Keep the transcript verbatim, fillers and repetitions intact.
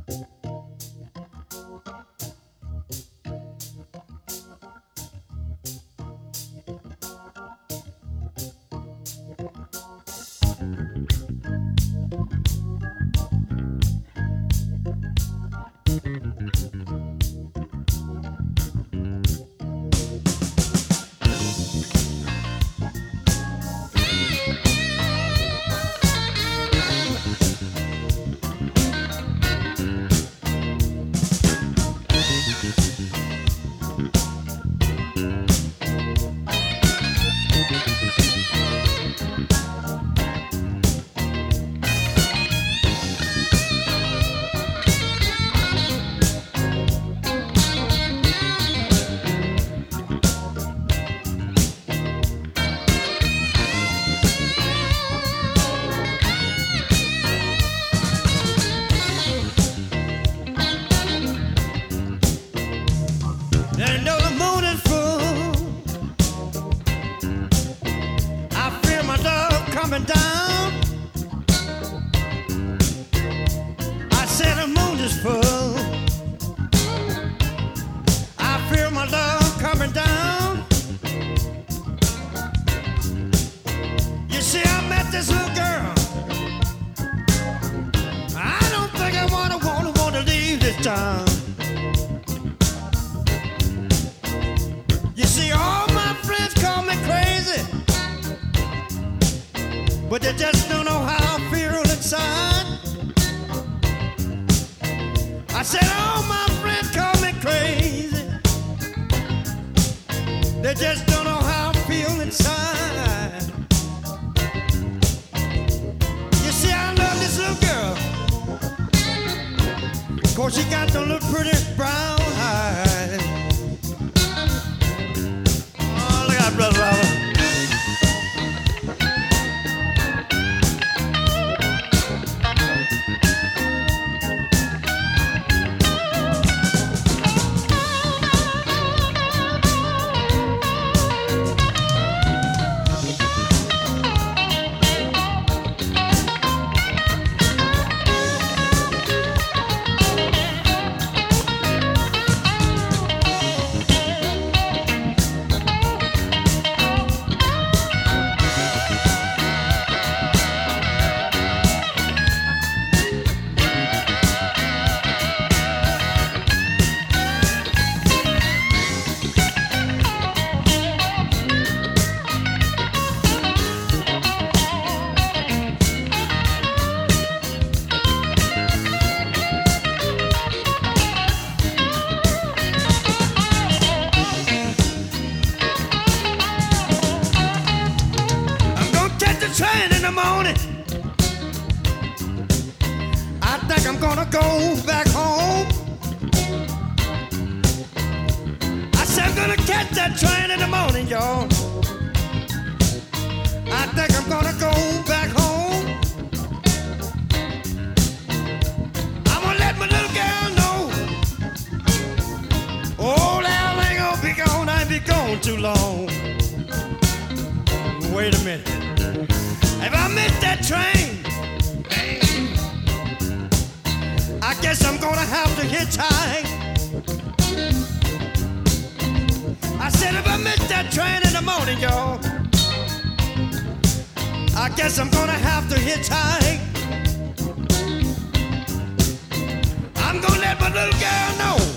Coming down, I said the moon is full. I feel my love coming down. You see, I met this little girl. I don't think I wanna, wanna, wanna leave this town. You see, all my friends call me crazy, but they just don't know how I feel inside. I said, all my friends call me crazy. They just don't know how I feel inside. You see, I love this little girl, 'cause she got them little pretty brown eyes. Oh, look out, Brother Robert. Train in the morning, I think I'm gonna go back home. I said I'm gonna catch that train in the morning, y'all. I think I'm gonna go back home. I'm gonna let my little girl know, old Al ain't gonna be gone, I ain't be gone too long. Wait a minute. If I miss that train, I guess I'm gonna have to hitchhike. I said if I miss that train in the morning, y'all, I guess I'm gonna have to hitchhike. I'm gonna let my little girl know